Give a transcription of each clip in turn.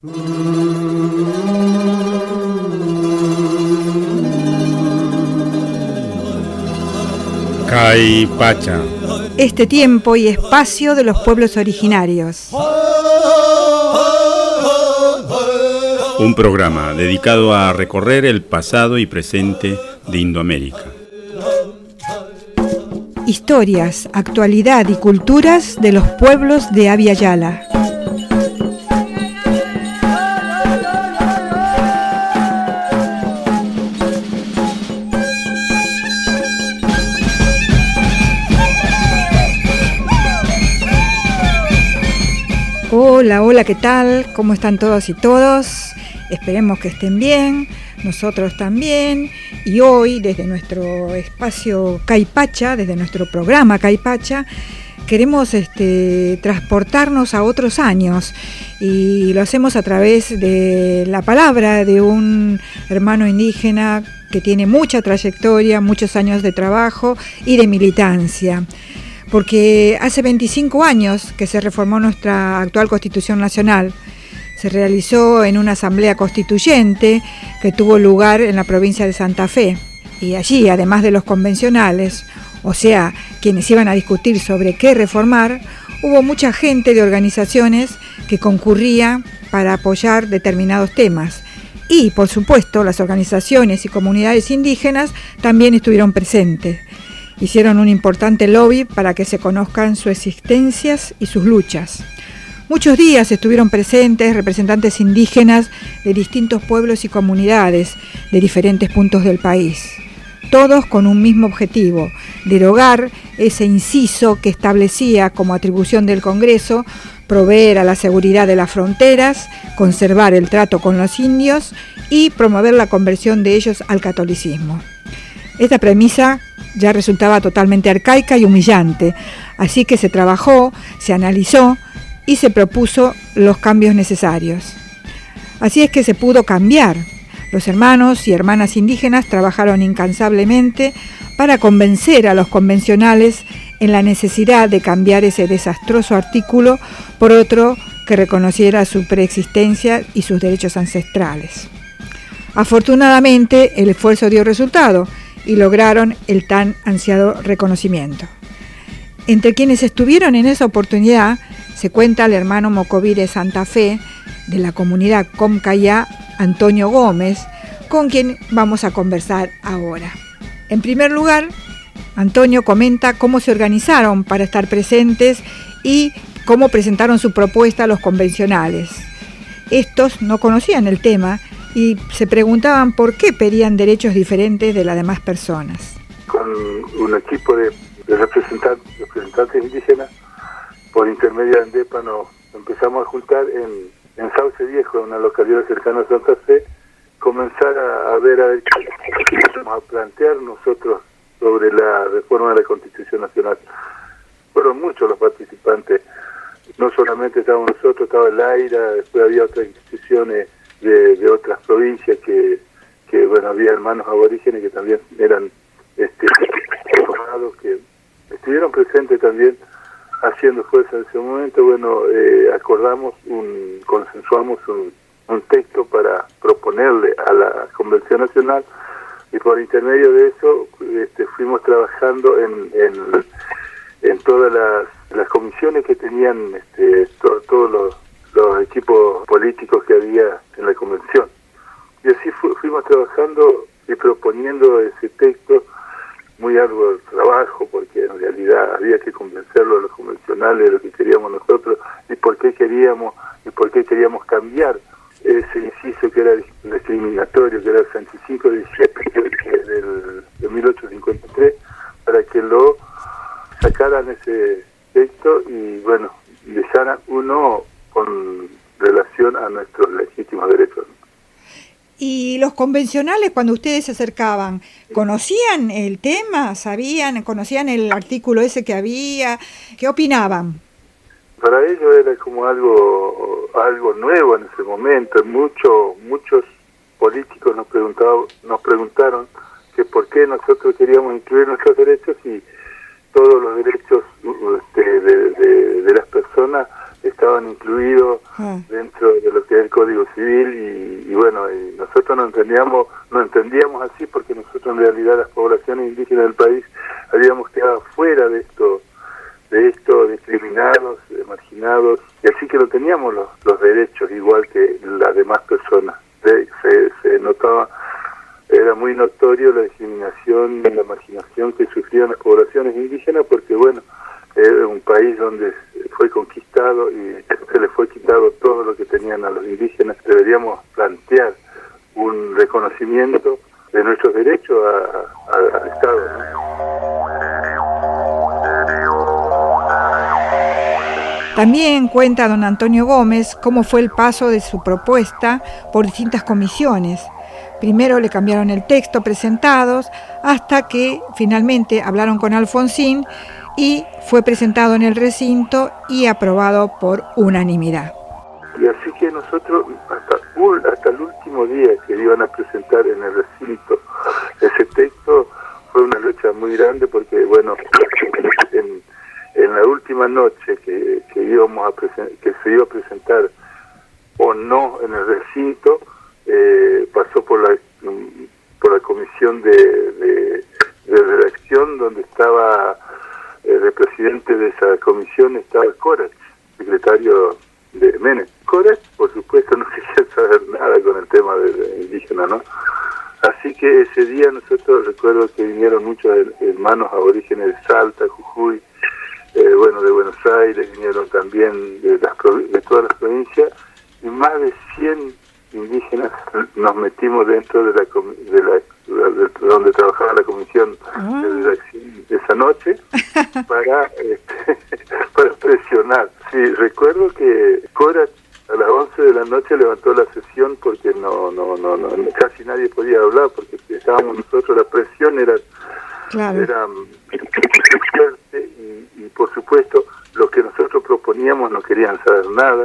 Caipacha. Este tiempo y espacio de los pueblos originarios. Un programa dedicado a recorrer el pasado y presente de Indoamérica. Historias, actualidad y culturas de los pueblos de Abya Yala. Hola, hola, ¿qué tal? ¿Cómo están todos y todos? Esperemos que estén bien, nosotros también. Y hoy, desde nuestro espacio Caipacha, desde nuestro programa Caipacha, queremos transportarnos a otros años. Y lo hacemos a través de la palabra de un hermano indígena que tiene mucha trayectoria, muchos años de trabajo y de militancia. Porque hace 25 años que se reformó nuestra actual Constitución Nacional. Se realizó en una asamblea constituyente que tuvo lugar en la provincia de Santa Fe. Y allí, además de los convencionales, o sea, quienes iban a discutir sobre qué reformar, hubo mucha gente de organizaciones que concurría para apoyar determinados temas. Y, por supuesto, las organizaciones y comunidades indígenas también estuvieron presentes. Hicieron un importante lobby para que se conozcan sus existencias y sus luchas. Muchos días estuvieron presentes representantes indígenas de distintos pueblos y comunidades de diferentes puntos del país, todos con un mismo objetivo: derogar ese inciso que establecía como atribución del Congreso proveer a la seguridad de las fronteras, conservar el trato con los indios y promover la conversión de ellos al catolicismo. Esta premisa ya resultaba totalmente arcaica y humillante, así que se trabajó, se analizó y se propuso los cambios necesarios. Así es que se pudo cambiar. Los hermanos y hermanas indígenas trabajaron incansablemente para convencer a los convencionales en la necesidad de cambiar ese desastroso artículo por otro que reconociera su preexistencia y sus derechos ancestrales. Afortunadamente, el esfuerzo dio resultado y lograron el tan ansiado reconocimiento. Entre quienes estuvieron en esa oportunidad se cuenta el hermano Mocoví de Santa Fe, de la comunidad Comcayá, Antonio Gómez, con quien vamos a conversar ahora. En primer lugar, Antonio comenta cómo se organizaron para estar presentes y cómo presentaron su propuesta a los convencionales. Estos no conocían el tema y se preguntaban por qué pedían derechos diferentes de las demás personas. Con un equipo de representantes indígenas, por intermedio de ANDEPA, nos empezamos a juntar en Sauce Viejo, una localidad cercana a Santa Fe, comenzar a ver qué íbamos a plantear nosotros sobre la reforma de la Constitución Nacional. Fueron muchos los participantes, no solamente estábamos nosotros, estaba el AIRA, después había otras instituciones de otras provincias que bueno, había hermanos aborígenes que también eran formados, que estuvieron presentes también haciendo fuerza en ese momento. Bueno, consensuamos un texto para proponerle a la Convención Nacional, y por intermedio de eso fuimos trabajando en todas las comisiones que tenían todos los equipos políticos que había en la convención. Y así fuimos trabajando y proponiendo ese texto, muy arduo trabajo, porque en realidad había que convencerlo a los convencionales de lo que queríamos nosotros y por qué queríamos cambiar ese inciso que era discriminatorio, que era el 65-17 de 1853, para que lo sacaran ese texto y bueno, dejaran uno con relación a nuestros legítimos derechos. ¿Y los convencionales, cuando ustedes se acercaban, conocían el tema? ¿Conocían el artículo ese que había? ¿Qué opinaban? Para ellos era como algo nuevo en ese momento. Muchos políticos nos preguntaron que por qué nosotros queríamos incluir nuestros derechos y todos los derechos de las personas estaban incluidos dentro de lo que es el Código Código Civil y bueno, y nosotros no entendíamos así porque nosotros en realidad las poblaciones indígenas del país habíamos quedado fuera de esto, discriminados, marginados, y así que no teníamos los derechos igual que las demás personas. Se notaba, era muy notorio la discriminación y la marginación que sufrían las poblaciones indígenas porque bueno, era un país donde fue conquistado y se le fue quitado todo lo que tenían a los indígenas. Deberíamos plantear un reconocimiento de nuestros derechos al Estado, ¿no? También cuenta don Antonio Gómez cómo fue el paso de su propuesta por distintas comisiones. Primero le cambiaron el texto presentados hasta que finalmente hablaron con Alfonsín y fue presentado en el recinto y aprobado por unanimidad. Y así que nosotros, hasta el último día que iban a presentar en el recinto ese texto, fue una lucha muy grande porque, bueno, en la última noche que se iba a presentar o no en el recinto, pasó por la comisión de redacción donde estaba el presidente de esa comisión, estaba Corach, secretario de Menem. Corach, por supuesto, no quería saber nada con el tema de indígena, ¿no? Así que ese día nosotros recuerdo que vinieron muchos hermanos aborígenes de Salta, Jujuy, de Buenos Aires, vinieron también de todas las provincias, y más de 100 indígenas nos metimos dentro de donde trabajaba la comisión de redacción esa noche para presionar. Sí, recuerdo que Cora a las 11 de la noche levantó la sesión porque no casi nadie podía hablar porque estábamos nosotros, la presión era fuerte y por supuesto los que nosotros proponíamos no querían saber nada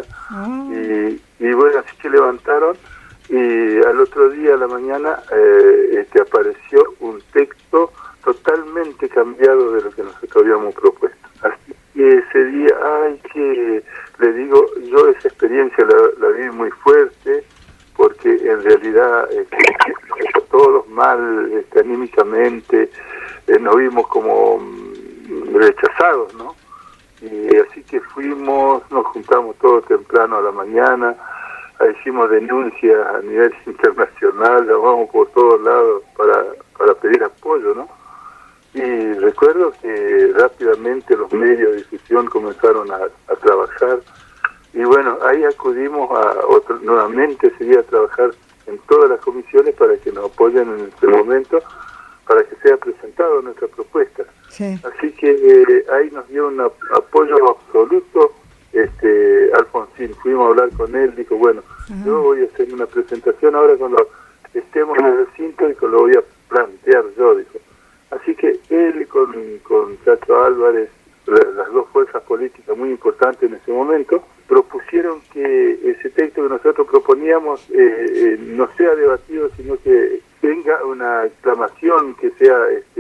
y bueno, así que levantaron y al otro día a la mañana apareció un texto totalmente cambiado de lo que nosotros habíamos propuesto. Así que ese día, que le digo, yo esa experiencia la vi muy fuerte porque en realidad todos mal anímicamente nos vimos como rechazados, ¿no? Y así que nos juntamos todos temprano a la mañana, hicimos denuncias a nivel internacional, llamamos por todos lados para pedir apoyo, ¿no? Y recuerdo que rápidamente los medios de difusión comenzaron a trabajar y bueno, ahí acudimos nuevamente seguir a trabajar en todas las comisiones para que nos apoyen en este momento, para que sea presentado nuestra propuesta. Sí. Así que ahí nos dio un apoyo absoluto Alfonsín. Fuimos a hablar con él, dijo, bueno, yo voy a hacer una presentación ahora cuando estemos en el recinto y lo voy a plantear yo, dijo. Así que él con Chacho Álvarez, las dos fuerzas políticas muy importantes en ese momento, propusieron que ese texto que nosotros proponíamos no sea debatido, sino que tenga una aclamación, que sea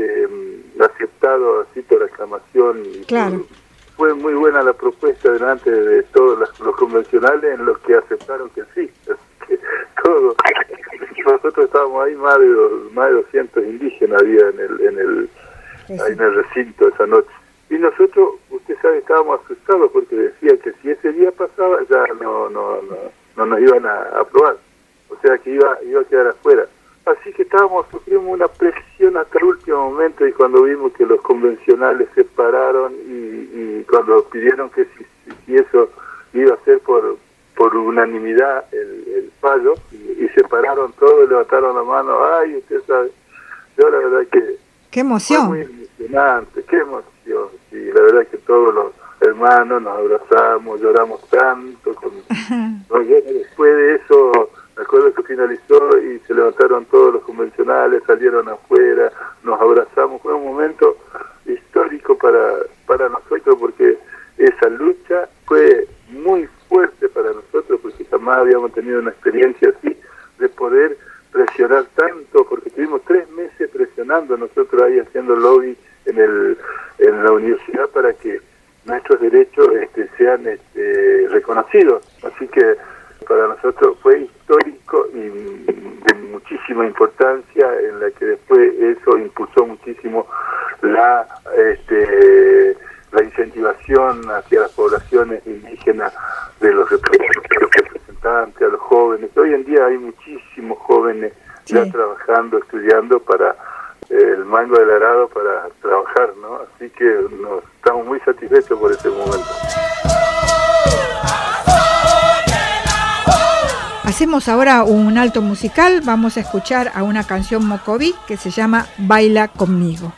aceptado así por aclamación. Claro. Fue muy buena la propuesta delante de todos los convencionales en los que aceptaron que sí. Así que todo. Nosotros estábamos ahí, más de 200 indígenas había en el recinto esa noche. Y nosotros, usted sabe, estábamos asustados porque decía que si ese día pasaba ya no nos iban a aprobar. O sea que iba a quedar afuera. Así que sufrimos una presión hasta el último momento y cuando vimos que los convencionales se pararon y cuando pidieron que si eso iba a ser por unanimidad el fallo y se pararon todos, levantaron la mano, usted sabe, yo la verdad que... ¡Qué emoción! Fue muy emocionante, qué emoción, y la verdad que todos los hermanos nos abrazamos, lloramos tanto, después de eso... Me acuerdo que finalizó y se levantaron todos los convencionales, salieron afuera, nos abrazamos. Fue un momento histórico para nosotros porque esa lucha fue muy fuerte para nosotros porque jamás habíamos tenido una experiencia así de poder presionar tanto, porque tuvimos 3 meses presionando nosotros ahí haciendo lobby en la universidad para que nuestros derechos sean reconocidos. Así que para nosotros fue histórico y de muchísima importancia, en la que después eso impulsó muchísimo la incentivación hacia las poblaciones indígenas de los representantes, a los jóvenes. Hoy en día hay muchísimos jóvenes ya trabajando, estudiando para el mango del arado para trabajar, ¿no? Así que nos estamos muy satisfechos por ese momento. Hacemos ahora un alto musical, vamos a escuchar a una canción mocoví que se llama Baila conmigo.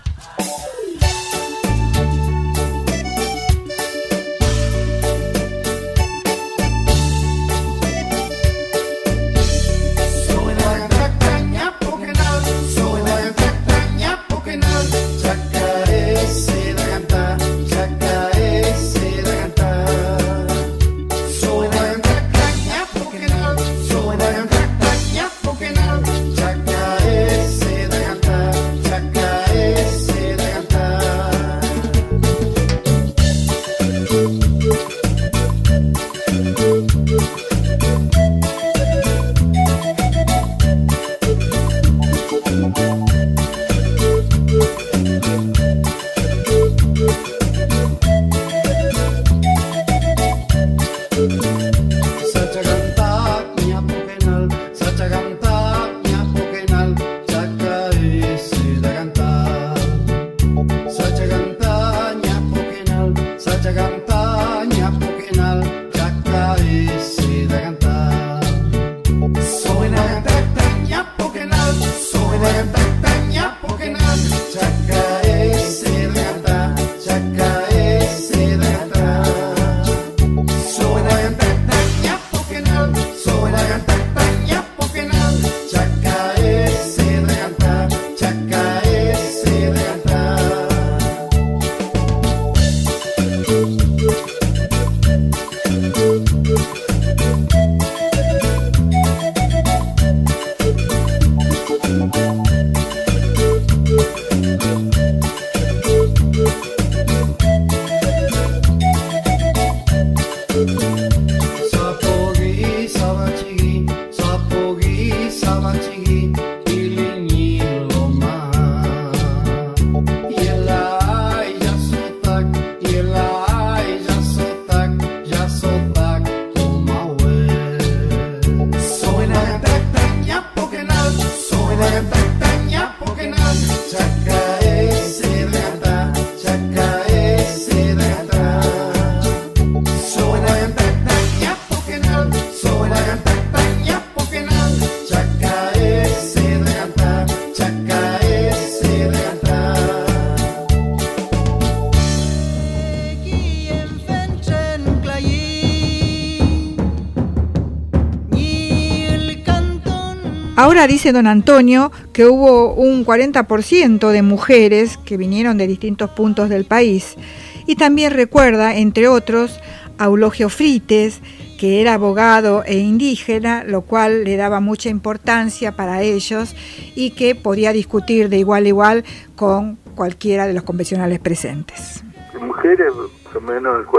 Ahora dice don Antonio que hubo un 40% de mujeres que vinieron de distintos puntos del país, y también recuerda, entre otros, a Eulogio Frites, que era abogado e indígena, lo cual le daba mucha importancia para ellos y que podía discutir de igual a igual con cualquiera de los convencionales presentes. Mujeres, más o menos el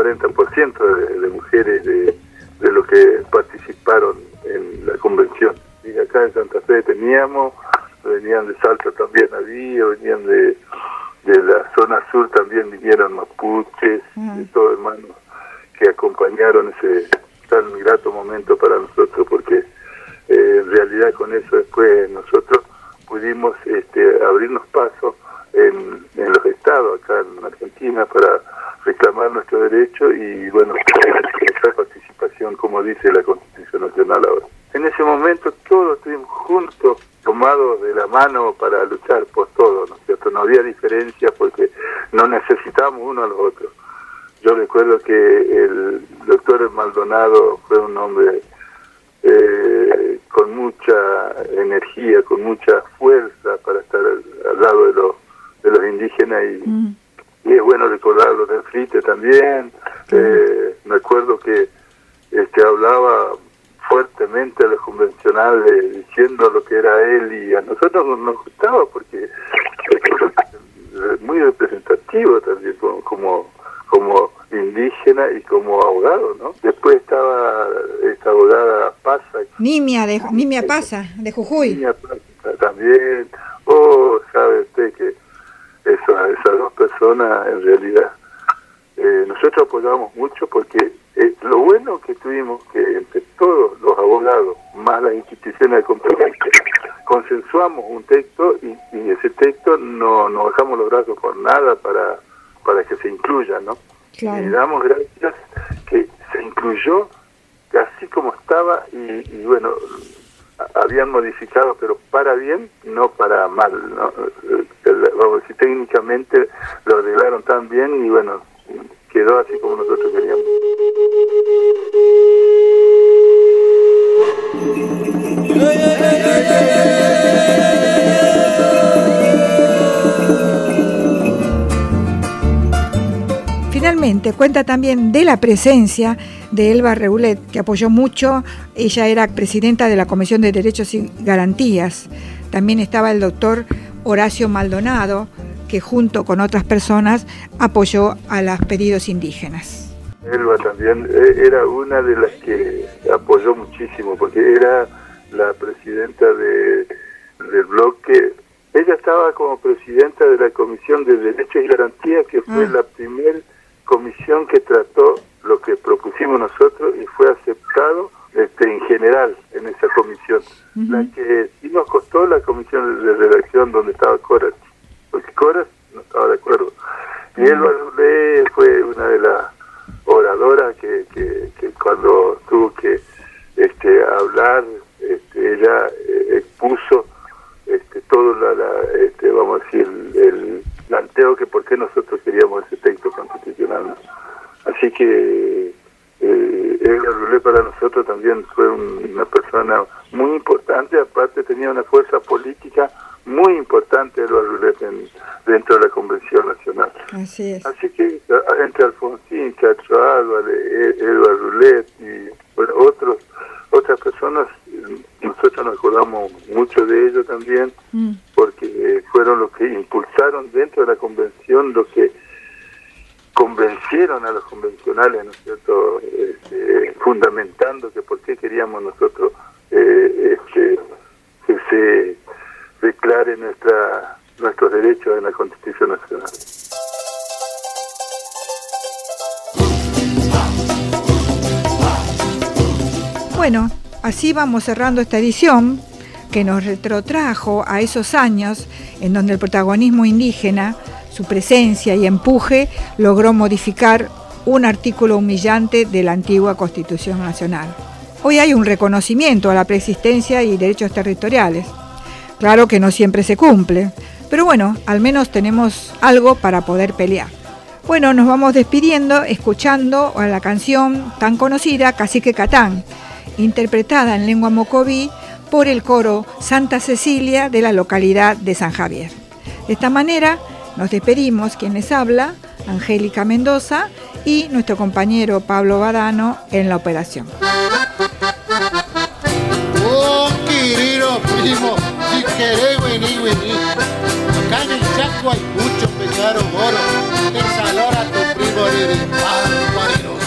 40% de mujeres de los que participaron en la convención. Y acá en Santa Fe teníamos, venían de Salta también había, venían de la zona sur también vinieron mapuches, de todos hermanos que acompañaron ese tan grato momento para nosotros, porque en realidad con eso después nosotros pudimos abrirnos paso en los estados acá en Argentina para reclamar nuestro derecho y bueno, esa participación como dice la Constitución Nacional ahora. En ese momento todos estuvimos juntos, tomados de la mano para luchar por todo, ¿no es cierto? No había diferencia porque no necesitábamos uno a los otros. Yo recuerdo que el doctor Maldonado fue un hombre con mucha energía, con mucha fuerza para estar al lado de los indígenas y es bueno recordarlo del Frite también. Me acuerdo que hablaba fuertemente a los convencionales diciendo lo que era él y a nosotros nos gustaba porque es muy representativo también como como indígena y como abogado, ¿no? Después estaba esta abogada Pasa. Nimia Pasa, de Jujuy. Nimia Pasa también. Sabe usted que esas dos personas en realidad nosotros apoyamos mucho porque lo bueno que tuvimos que entre todos los abogados más las instituciones de competencia consensuamos un texto y ese texto no bajamos los brazos por nada para que se incluya, ¿no? Claro. Y damos gracias que se incluyó así como estaba y bueno, habían modificado pero para bien, no para mal, ¿no? Vamos a decir, técnicamente lo arreglaron tan bien y bueno, quedó así como nosotros queríamos. Finalmente, cuenta también de la presencia de Elba Reulet, que apoyó mucho. Ella era presidenta de la Comisión de Derechos y Garantías. También estaba el doctor Horacio Maldonado, que junto con otras personas apoyó a los pedidos indígenas. Elba también era una de las que apoyó muchísimo, porque era la presidenta del bloque. Ella estaba como presidenta de la Comisión de Derechos y Garantías, que fue la primera comisión que trató lo que propusimos nosotros y fue aceptado en general en esa comisión. La que sí nos costó la comisión de redacción donde estaba Coras, porque Coras no estaba de acuerdo. Y Elba Reulet fue una de las oradoras que cuando tuvo que hablar, ella expuso todo vamos a decir, el planteo que por qué nosotros queríamos ese texto constitucional, ¿no? Así que Elba Reulet para nosotros también fue una persona muy importante, aparte tenía una fuerza política muy importante Elba Reulet dentro de la Convención Nacional. Así es. Así que entre Alfonsín, Chacho Álvarez, Elba Reulet y bueno, otras personas, nosotros nos acordamos mucho de ellos también, porque fueron los que impulsaron dentro de la convención, los que convencieron a los convencionales, ¿no es cierto?, fundamentando que por qué queríamos nosotros que se declare nuestros derechos en la Constitución Nacional. Bueno, así vamos cerrando esta edición que nos retrotrajo a esos años en donde el protagonismo indígena, su presencia y empuje logró modificar un artículo humillante de la antigua Constitución Nacional. Hoy hay un reconocimiento a la preexistencia y derechos territoriales. Claro que no siempre se cumple, pero bueno, al menos tenemos algo para poder pelear. Bueno, nos vamos despidiendo escuchando a la canción tan conocida Cacique Catán, interpretada en lengua mocoví por el coro Santa Cecilia de la localidad de San Javier. De esta manera nos despedimos, quien les habla, Angélica Mendoza, y nuestro compañero Pablo Badano en la operación. Oh, querido primo, si querés vení. Acá en el Chaco hay mucho pescado oro. Te salora tu primo de marino.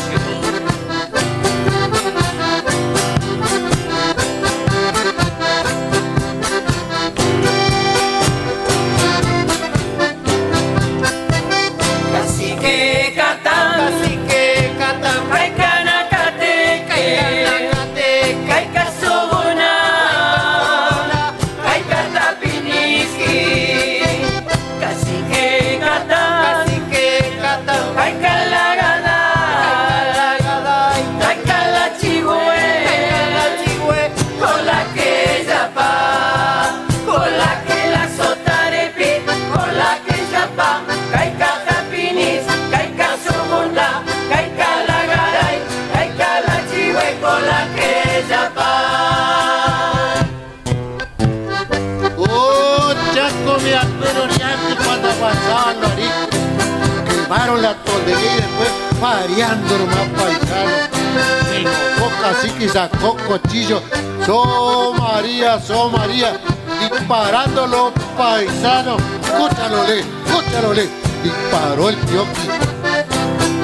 Quemaron la tontería y después pareando nomás paisano. Se enojó cacique y sacó cuchillo. So María, disparando los paisanos. Escúchalo, disparó el pioqui.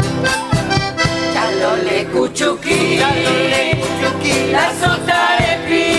cuchuquí, la sota de pi.